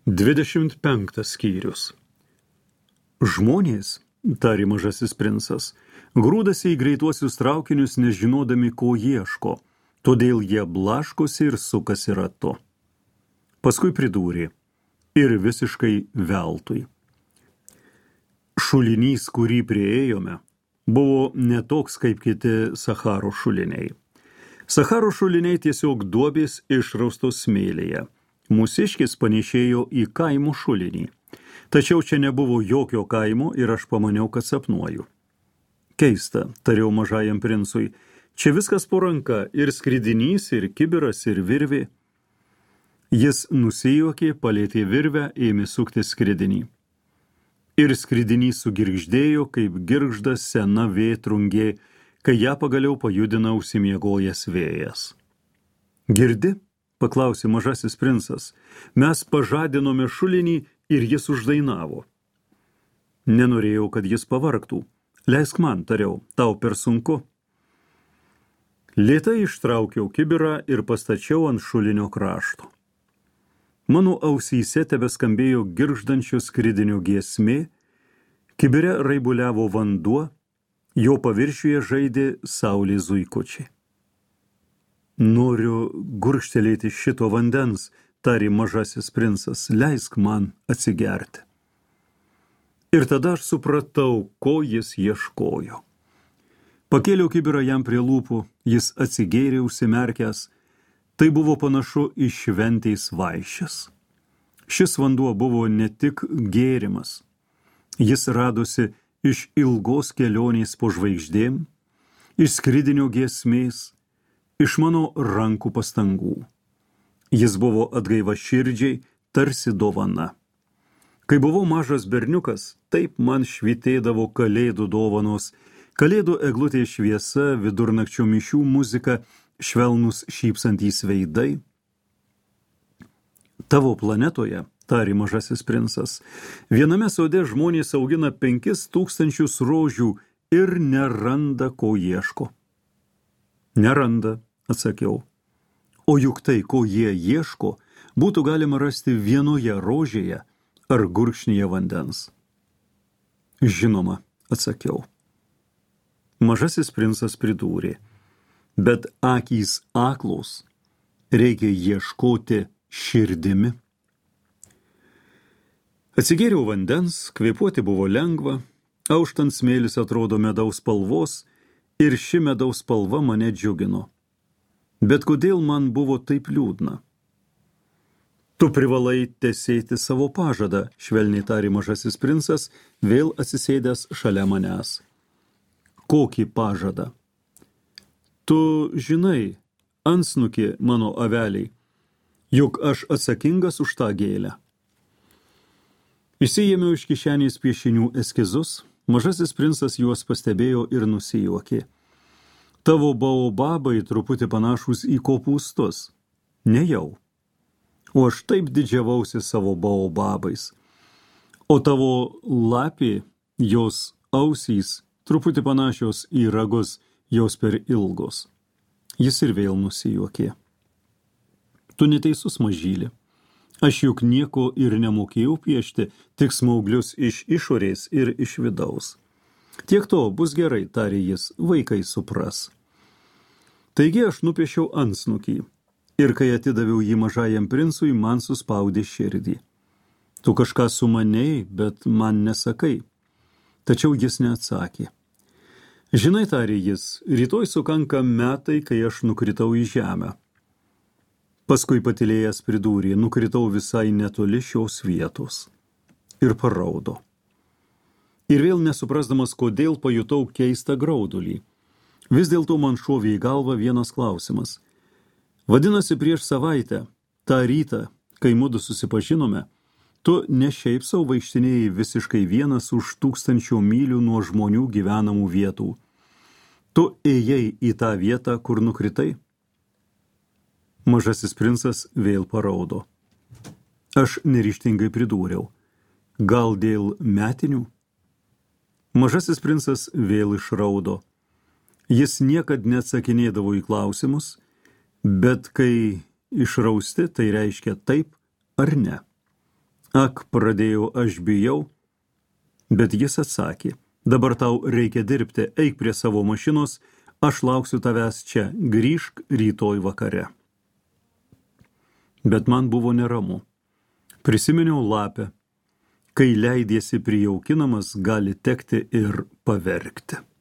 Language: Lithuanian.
25 skyrius. Žmonės, tarė mažasis princas, grūdasi į greituosius traukinius, nežinodami, ko ieško, todėl jie blaškosi ir sukasi ratu. Paskui pridūrė, ir visiškai veltui. Šulinys, kurį priėjome, buvo netoks kaip kiti Sacharo šuliniai. Sacharo šuliniai tiesiog duobės išraustos smėlyje. Mūsiškis panešėjo į kaimo šulinį. Tačiau čia nebuvo jokio kaimo ir aš pamaniau, kad sapnuoju. Keista, tariau mažajam princui, čia viskas po ranka, ir skridinys, ir kibiras, ir virvė. Jis nusijuokė, palėtė virvę, ėmė sukti skridinį. Ir skridinys sugirgždėjo, kaip girgžda sena vėtrungė, kai ją pagaliau pajudina užsimiegojęs vėjas. Girdi? Paklausė mažasis princas. Mes pažadinome šulinį ir jis uždainavo. Nenorėjau, kad jis pavargtų. Leisk man, tariau, tau per sunku. Lėtai ištraukiau kibirą ir pastačiau ant šulinio krašto. Mano ausyse tebeskambėjo girgždančio skridinio giesmė, kibire raibuliavo vanduo, jo paviršiuje žaidė saulės zuikučiai. Noriu gurkštelėti šito vandens, tarė mažasis princas, leisk man atsigerti. Ir tada aš supratau, ko jis ieškojo. Pakėliau kibirą jam prie lūpų, jis atsigėrė užsimerkęs, tai buvo panašu į šventės vaišes. Šis vanduo buvo ne tik gėrimas, jis radosi iš ilgos kelionės po žvaigždėm, iš skridinio giesmės, iš mano rankų pastangų. Jis buvo atgaiva širdžiai, tarsi dovana. Kai buvau mažas berniukas, taip man švytėdavo kalėdų dovanos, kalėdų eglutės šviesa, vidurnakčio mišių muzika, švelnus šypsantys veidai. Tavo planetoje, tarė mažasis princas, viename sode žmonės augina 5000 rožių ir neranda, ko ieško. Neranda, atsakiau. O juk tai, ko jie ieško, būtų galima rasti vienoje rožėje ar gurkšnyje vandens. Žinoma, atsakiau. Mažasis princas pridūrė, bet akys aklos, reikia ieškoti širdimi. Atsigėriau vandens, kvėpuoti buvo lengva, auštant smėlis atrodo medaus spalvos ir ši medaus spalva mane džiugino. Bet kodėl man buvo taip liūdna? Tu privalai tesėti savo pažadą, švelniai tarė mažasis princas, vėl atsisėdęs šalia manęs. Kokį pažadą? Tu žinai, antsnukį mano aveliai, juk aš atsakingas už tą gėlę. Išsiėmiau iš kišenės piešinių eskizus, mažasis princas juos pastebėjo ir nusijuokė. Tavo baobabai truputį panašūs į kopūstus. Nejau. O aš taip didžiavausi savo baobabais. O tavo lapė, jos ausys, truputį panašios į ragus, jos per ilgos. Jis ir vėl nusijuokė. Tu neteisus, mažylė. Aš juk nieko ir nemokėjau piešti, tik smauglius iš išorės ir iš vidaus. Tiek to, bus gerai, tarė jis, vaikai supras. Taigi aš nupiešiau antsnukį, ir kai atidaviau jį mažajam princui, man suspaudė širdį. Tu kažką sumanėjai, bet man nesakai. Tačiau jis neatsakė. Žinai, tarė jis, rytoj sukanka metai, kai aš nukritau į žemę. Paskui patylėjęs pridūrė, nukritau visai netoli šios vietos. Ir paraudo. Ir vėl nesuprasdamas, kodėl pajutau keistą graudulį. Vis dėlto man šovė į galvą vienas klausimas. Vadinasi, prieš savaitę, tą rytą, kai mudu susipažinome, tu ne šiaip sau vaikštinėjai visiškai vienas už 1000 mylių nuo žmonių gyvenamų vietų. Tu ėjai į tą vietą, kur nukritai? Mažasis princas vėl paraudo. Aš neryžtingai pridūriau. Gal dėl metinių? Mažasis princas vėl išraudo. Jis niekad neatsakinėdavo į klausimus, bet kai išrausti, tai reiškia taip ar ne. Ak, pradėjau, aš bijau, bet jis atsakė, dabar tau reikia dirbti, eik prie savo mašinos, aš lauksiu tavęs čia, grįžk rytoj vakare. Bet man buvo neramu. Prisiminiau lapę. Kai leidiesi prijaukinamas, gali tekti ir paverkti.